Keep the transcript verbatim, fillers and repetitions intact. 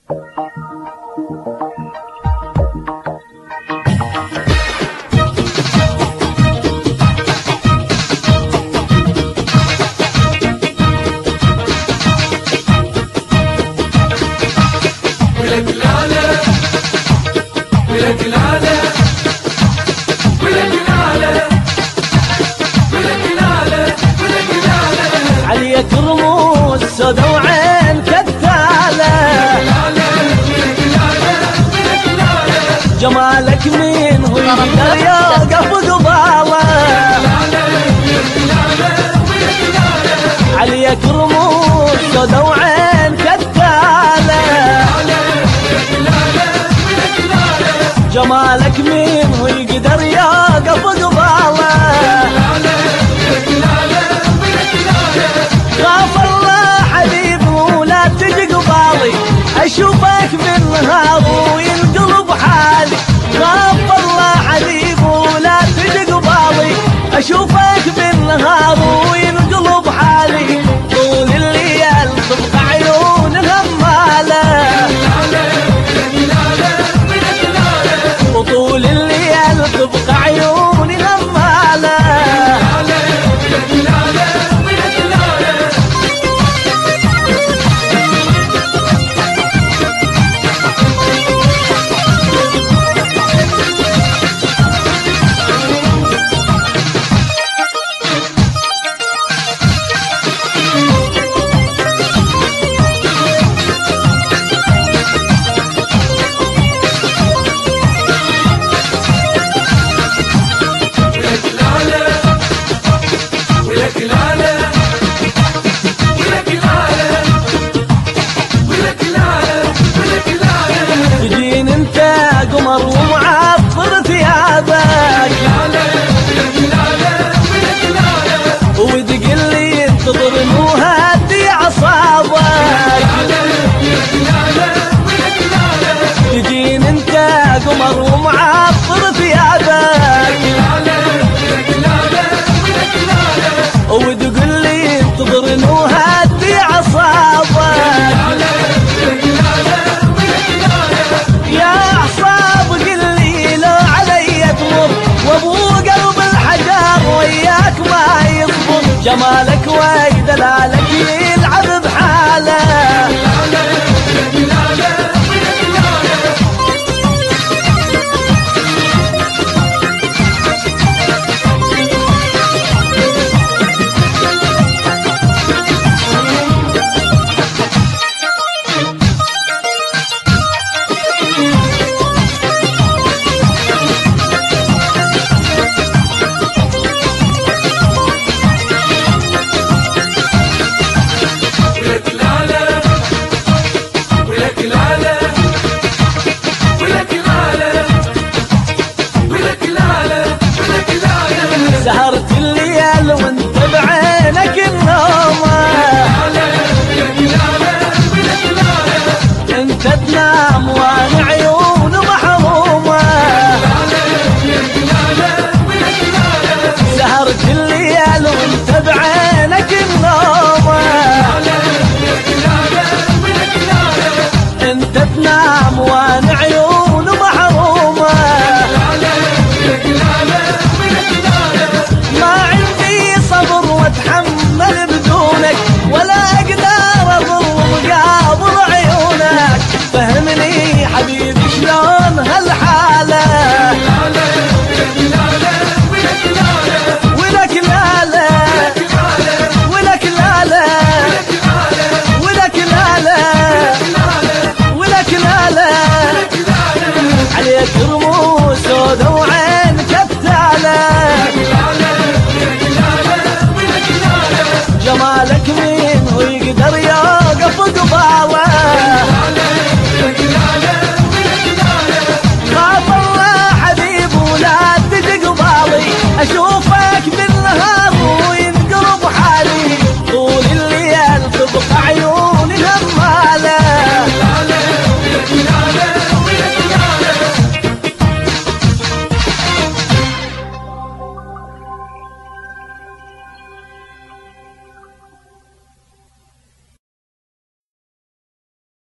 عليك رموز سودا وعين كتالة، جمالك مين هو يقدر يوقف قباله. عليك رموز سودا وعين كتالة، جمالك مين هو يقدر يوقف قباله. خاف الله حبيبي ولا تجي قبالي، اشوفك بالنهار وينقلب حالي. خاف الله حبيبي ولا تجي قبالي، اشوفك بالنهار وينقلب حالي. طول الليل تبقى عيون غمالة، وطول الليل تبقى عيون غمالة. تجين انت قمر ومعطر ثيابك، وتقل لي انتظر وهدي اعصابك. تجين انت قمر ومعطر ثيابك، وتقل لي انتظر وهدي اعصابك. يا اعصاب قل لي لو علي تمر، وابو قلب الحجر وياك ما يصبر. جمالك ويدلالك